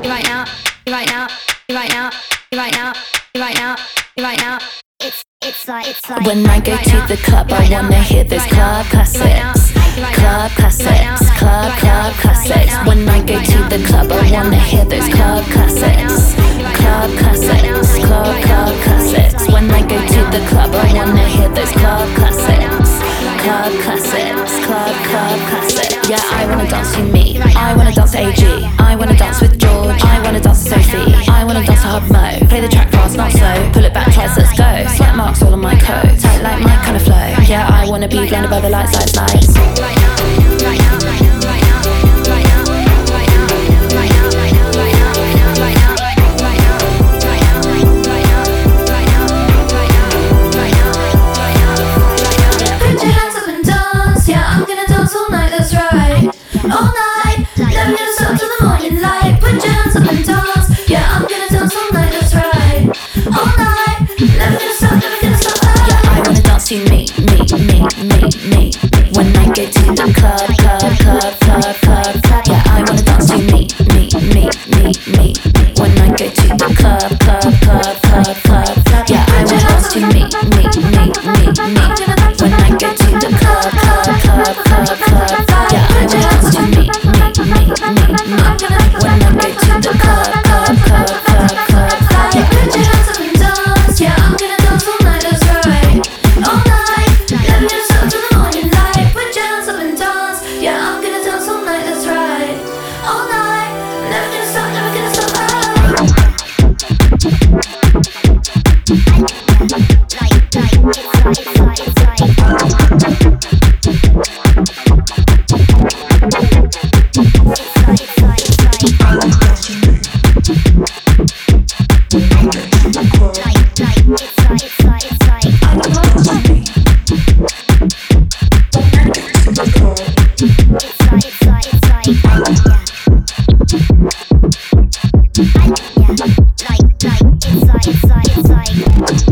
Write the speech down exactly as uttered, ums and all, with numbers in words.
you right now, you right now, you right now, you right now, you right now, you right now. It's it's like it's like when I go to the club, I wanna hear those club classics. Club classics, club, club classics. When I go to the club, I wanna hear those club classics. Club classics, club, club classics. When I go to the club, I wanna hear those club classics. Club classics, club, club classics. Yeah, I wanna dance to me. I wanna dance to A G. I wanna dance with George. I wanna dance to Sophie. I wanna dance to Hub Mo. Play the track fast, not slow. Pull it back twice, let's go. Sweat marks all on my coat. Tight like my kind of flow. Yeah, I wanna be blind above the lights, lights, lights. right now, right now, right now, right now, right now, right now, right now, right now, right now, right now, right now, right now, right now, right now, right now, right now, right now. Put your hands up and dance, yeah, I'm gonna dance all night, that's right. All night, never gonna stop till the morning light. Put your hands up and dance, yeah, I'm gonna dance all night, that's right. All night, never gonna stop, never gonna stop. Yeah, I wanna dance to me, me, me, me, me. When I get to the club, club, club, club, club, club. Yeah, I wanna dance to me, me, me, me, me. When I get to the club, club, club, club, club, club. Yeah, I wanna dance to me, me, me, me, me. When I get to the club, club, club, club, club, club. Yeah, I wanna dance to me, me, me, me, me. When I get to the club, club, club, club, club, club. Yeah, put your hands up and dance, yeah, I'm gonna dance all night, that's right. All night, never gonna stop till the morning light. Put your hands up and dance, yeah, I'm gonna dance all night, that's right. All night, never gonna stop, never gonna stop. Like, like, it's like, it's like, it's like